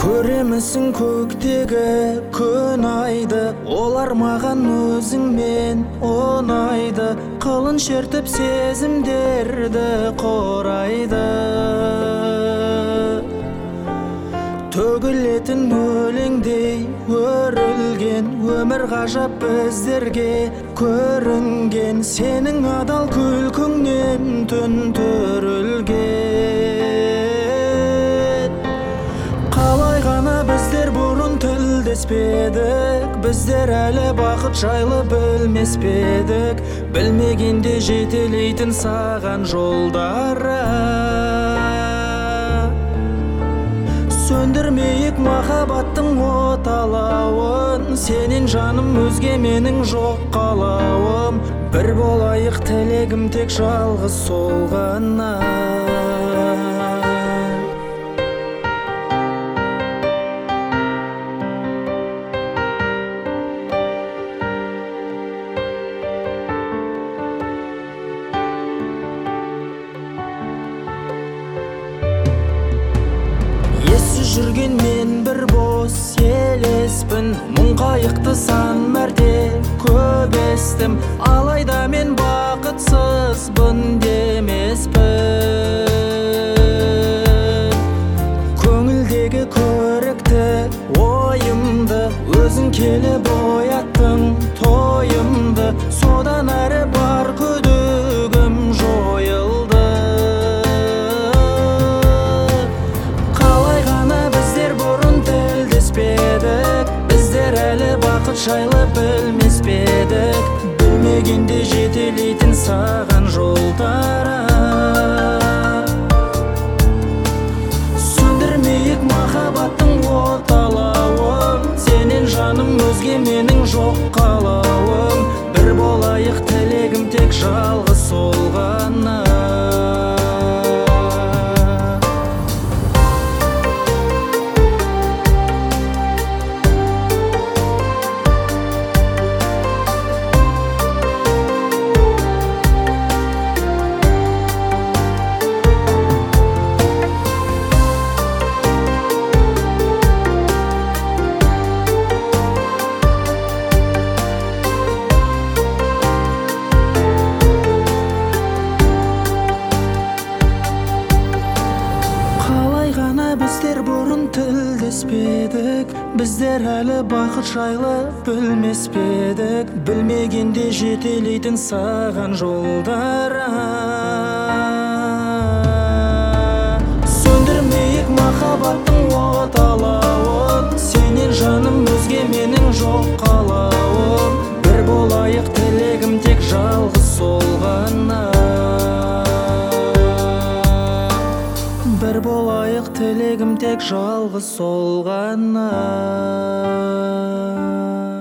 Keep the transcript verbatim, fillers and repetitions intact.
Көремісің көктегі күн айды, олар маған өзіңмен ұнайды. Қылын шертіп сезімдерді қорайды. Төгілетін өлеңдей өрілген өмір ғажап біздерге көрінген. Сенің адал күлкіңнен түн түрілген. Қалай ғана біздер бұрын тілдеспедік, біздер әлі бақыт жайлы білмеспедік. Білмегенде жетелейтін саған жолдары. Сөндірмейік махаббаттың оталауын, сенен жаным өзге менің жоқ қалауым. Бір болайық тілегім тек жалғыз сол ғана. Жүрген мен бір бос елеспін, мұң қайықты сан мәрте көп естім. Алайда мен бақытсызбын демеспін. Көңілдегі көрікті ойымды өзің келіп ояттың тойымды. Содан әрі бар күдігім жойылды. Біздер әлі бақыт жайлы білмеспедік, білмегенде жетелейтін саған жолдары. Сөндірмейік махаббаттың оталауын, сенен жаным өзге менің жоқ қалауым. Бір болайық тілегім тек жалғыз сол ғана. Біздер бұрын тілдеспедік, біздер әлі бақыт жайлы білмеспедік. Білмегенде жетелейтін саған жолдары. Сөндірмейік махаббаттың оталауын, сенен жаным өзге менің жоқ қалауым. Бір болайық тілегім тек жалғыз сол ғана. Бір болайық тілегім тек жалғыз сол ғана.